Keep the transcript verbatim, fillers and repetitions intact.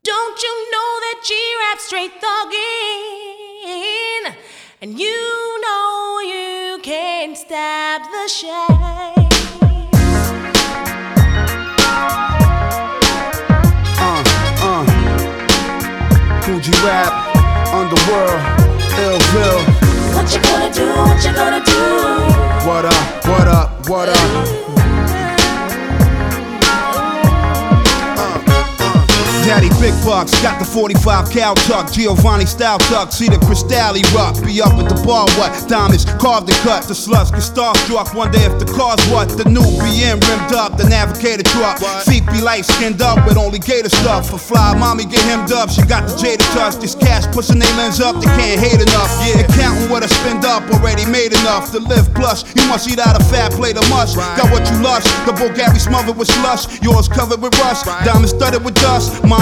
Don't you know that G-Rap straight thuggin'? And you know you can't stop the shine. Uh, uh Kool G-Rap, Underworld, Illville. What you gonna do, what you gonna do? What up, what up, what up? Daddy Big Bucks, got the forty-five cal tuck, Giovanni style tuck, see the Cristal erupt, be up at the bar, what? Diamonds carved and cut, the sluts get starstruck, wonder if the car's what? The new B M rimmed up, the Navigator truck, feet be light skinned up with only gator stuff, for fly mommy get hemmed up, she got the jada touch, this cash pushing they lens up, they can't hate enough, yeah, and counting what I spend up, already made enough to live plush, you must eat out a fat plate of mush, got what you lust, the Bulgari smothered with slush, yours covered with rust, diamonds studded with dust,